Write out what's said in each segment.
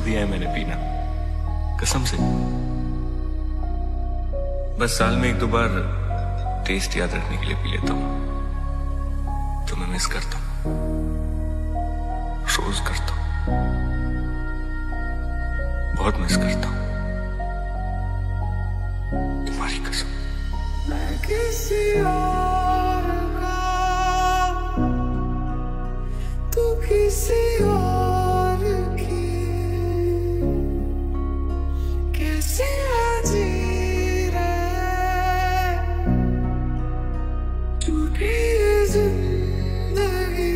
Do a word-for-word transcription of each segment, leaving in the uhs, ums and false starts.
दिया है मैंने पीना, कसम से। बस साल में एक दो बार टेस्ट याद रखने के लिए पी लेता हूं। तो मैं मिस करता हूं, रोज करता हूं, बहुत मिस करता हूं, तुम्हारी कसम। मैं किसी और का, तू किसी और की, कैसे जी रहे टूटी जिंदगी।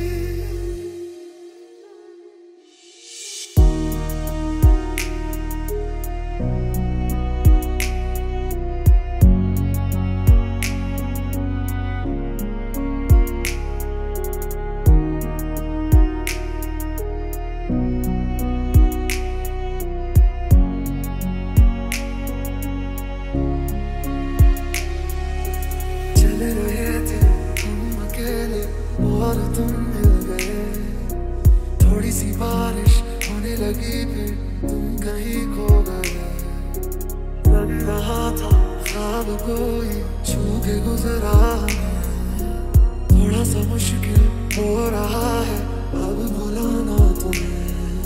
और तुम मिल गए, थोड़ी सी बारिश होने लगी, फिर तुम कहीं खो गए। लग रहा था ख्वाब कोई छू के गुजरा, थोड़ा सा मुश्किल हो रहा है अब बुलाना तुम्हें।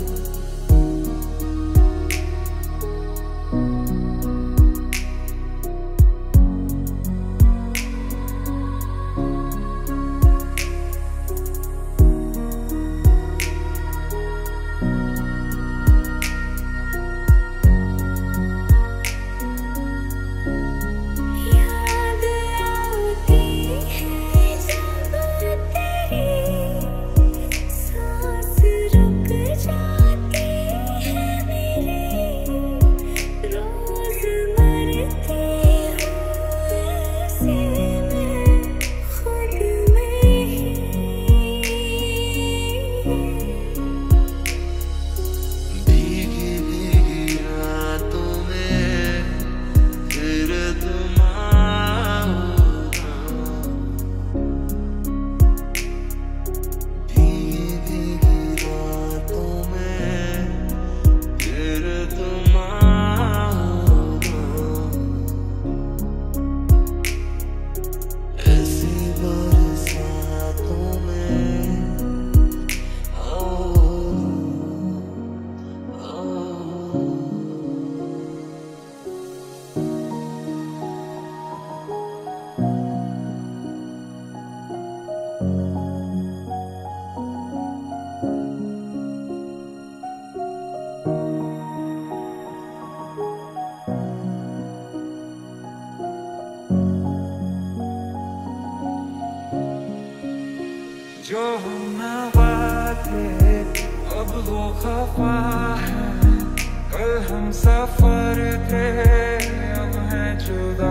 जो हम ना बातें अब वो खफा है, कल हम सफर थे अब हैं जुदा।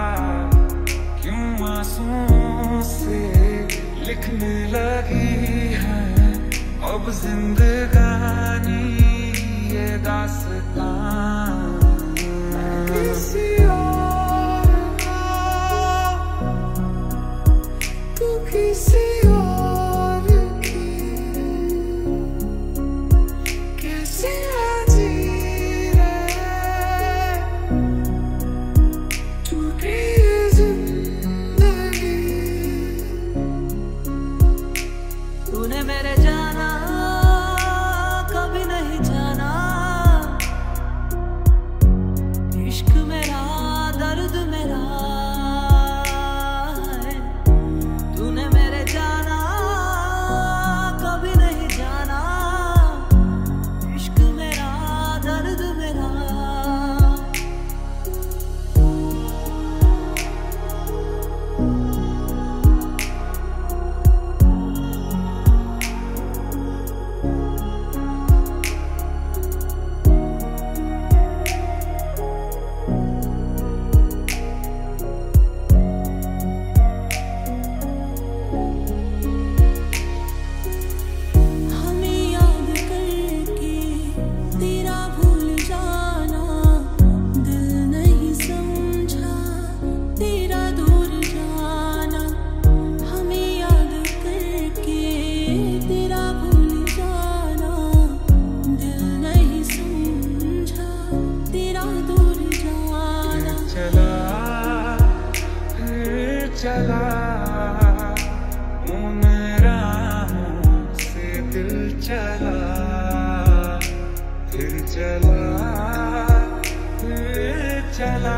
क्यों आंसुओं से लिखने लगी है अब जिंदगानी ये दास्तां। किसी और का, तू किसी तूने मेरे जाना चला उन राहों से दिल चला फिर चला फिर चला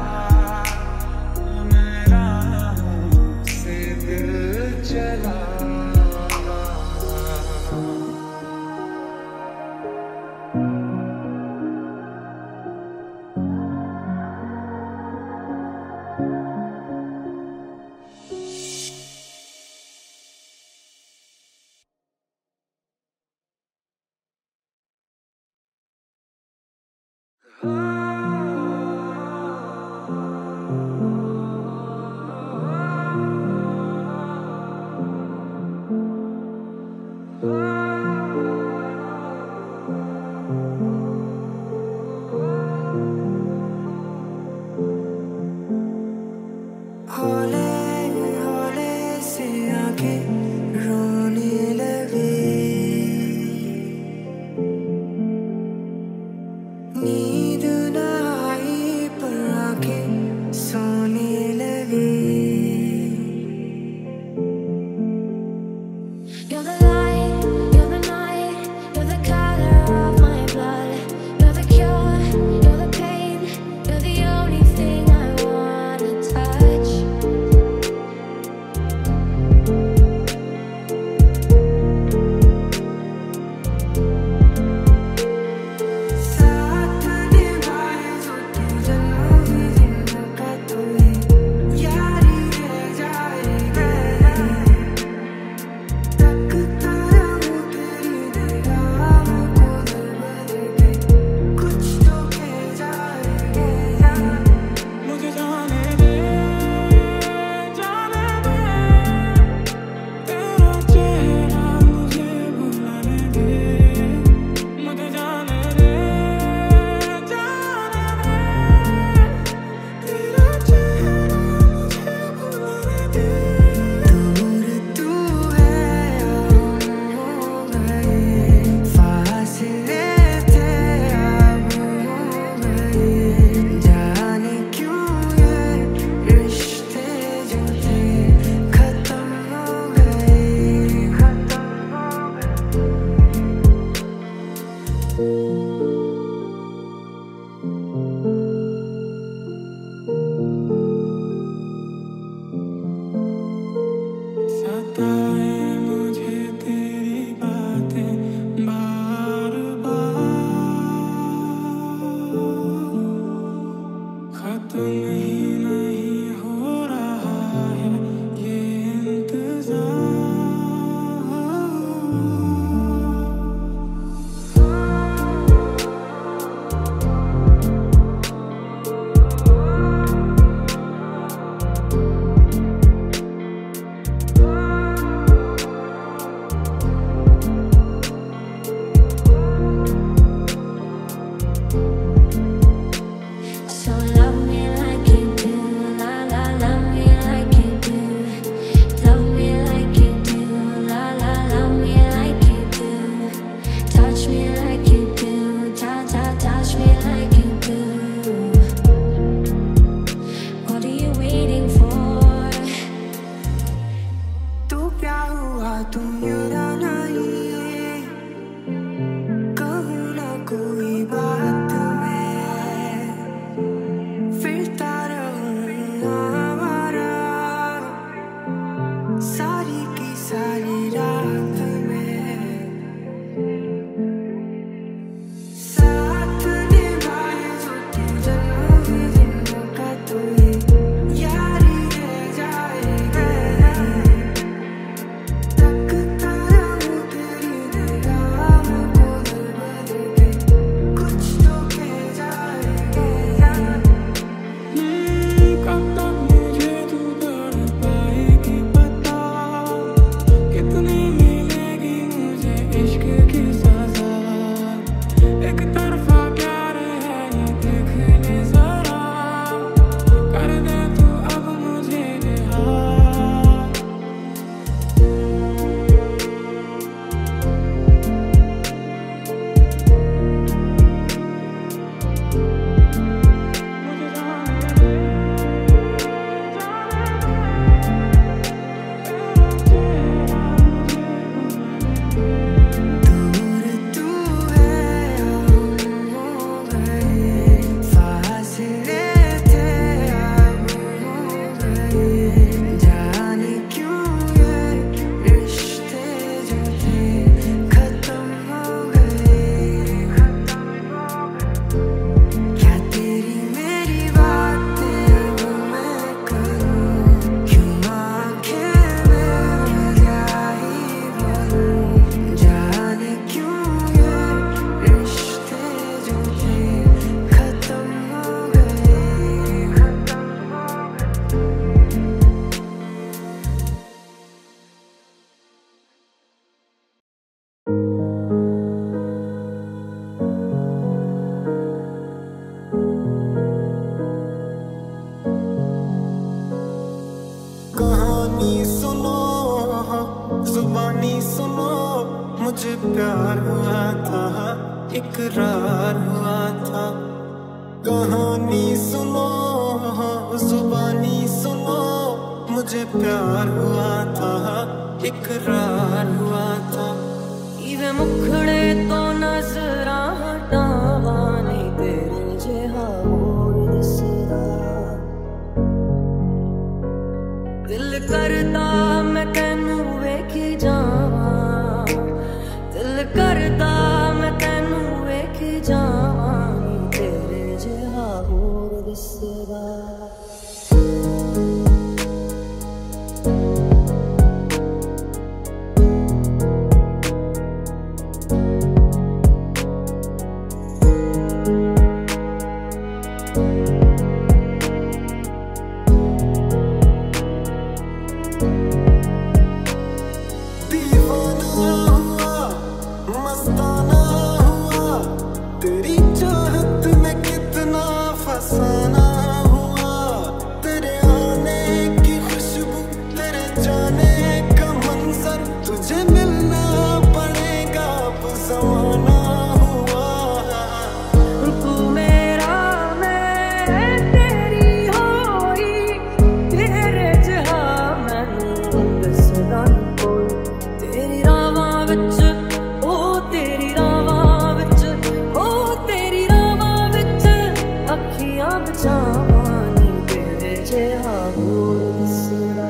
उन राहों से दिल चला You're the only thing I wanna touch. जुबानी सुनो, मुझे प्यार हुआ था, इकरार हुआ था। कहानी सुनो, जुबानी सुनो, मुझे प्यार हुआ था, इकरार हुआ था। इवे मुखड़े तो नजरा हटावा नहीं तेरे जिहा होर दिसदा। दिल करदा मैं तैनू वेखी जावां, दिल करदा मैं तैनू वेखी जावां नहीं तेरे जिहा होर दिसदा। तेरी चाहत में कितना फसाना हुआ, तेरे आने की खुशबू, तेरे जाने का मंजर, तुझे मिलना पड़ेगा अब ज़माना हुआ। तू मेरा मैं तेरी होई, तेरे जिहा मैनू दसदा कोई। तेरी रावां विच ओ तेरी रावां विच ओ तेरी रावां विच अखियां बचावां नी तेरे जिहा होर दिसदा।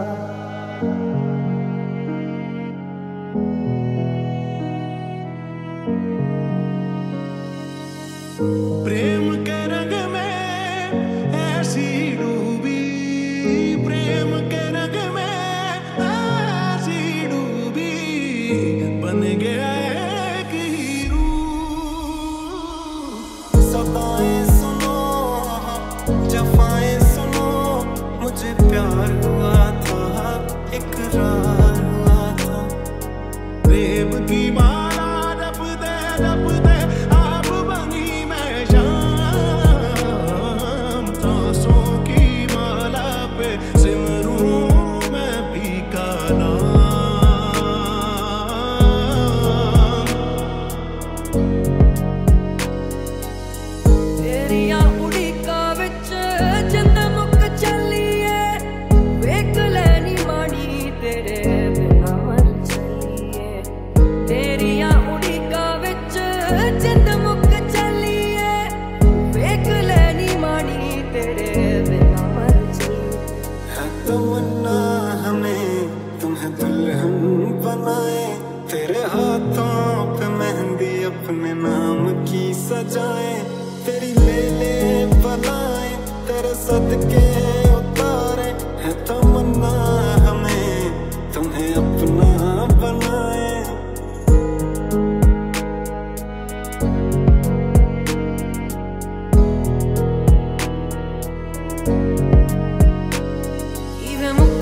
प्रेम के रंग में ऐसी डूबी, प्रेम के रंग में ऐसी डूबी, बन गया एक हीरू। सताएं सुनो, जफाएं सुनो, मुझे प्यार हुआ था, इकरार हुआ था। प्रेम की माला जपते जपते आप बनी मैं शाम, सांसों की माला पे सिमरूं मैं भी का नाम। तेरिया उड़ीका विच जिंद मुक चलिए, वेख लैनी माड़ी तेरे बिना मर चलिए। तेरिया उड़ीका विच जिंद मुक चलिए, वेख लैनी माड़ी तेरे बिना मर चलिए। है तमन्ना हमें तुम्हें दुल्हन बनाए, तेरे हाथों पे मेहंदी अपने नाम की सजाए। तेरी ले ले बनाए, तेरे सदके उतारे, है तमन्ना हमें तुम्हें अपना बनाए। इवे मुख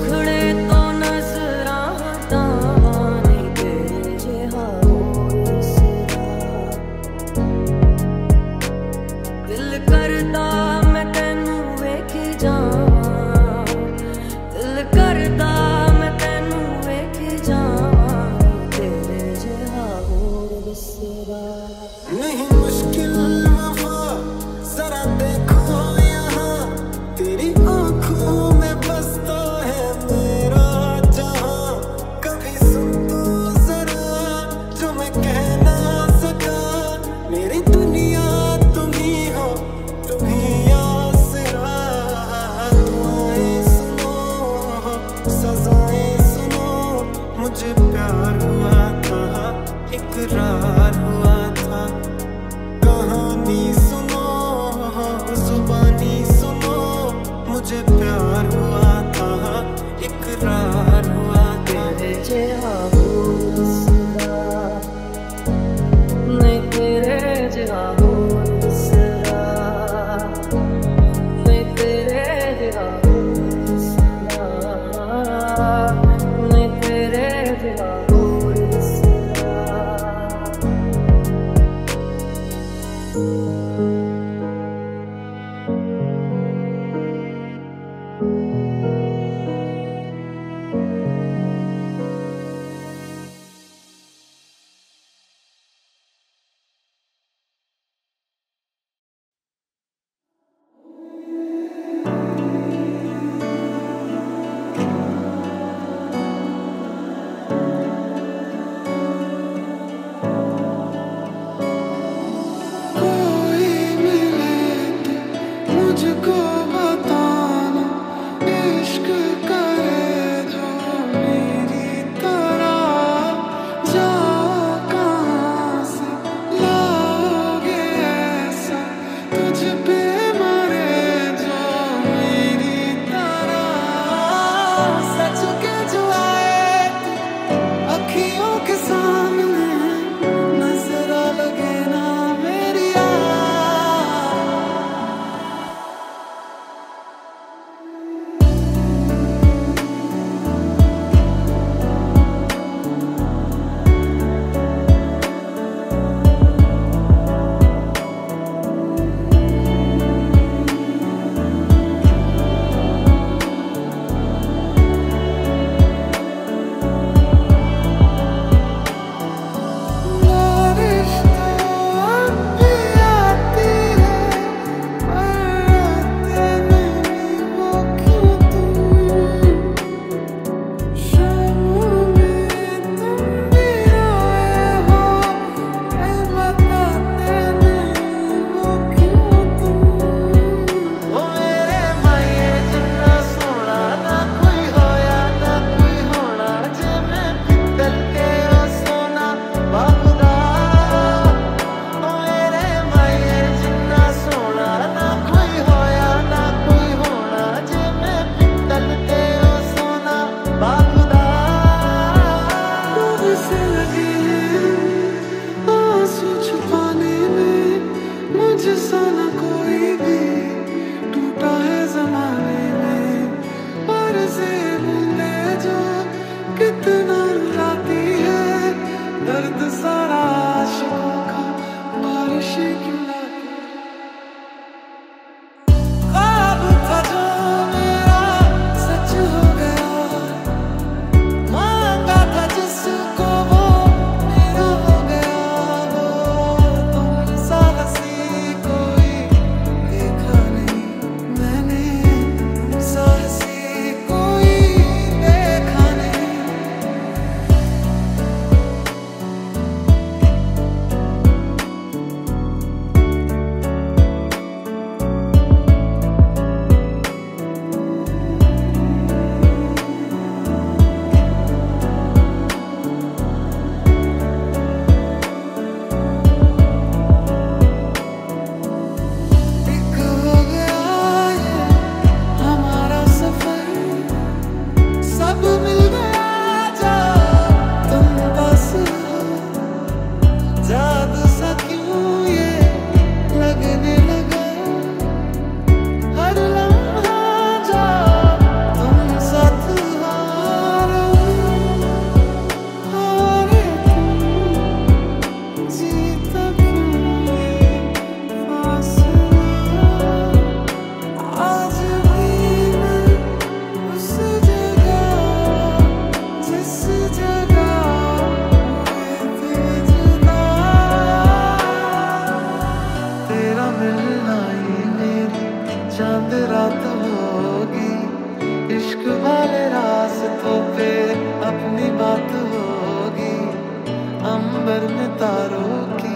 रास्तों पे अपनी बात होगी, अंबर में तारों की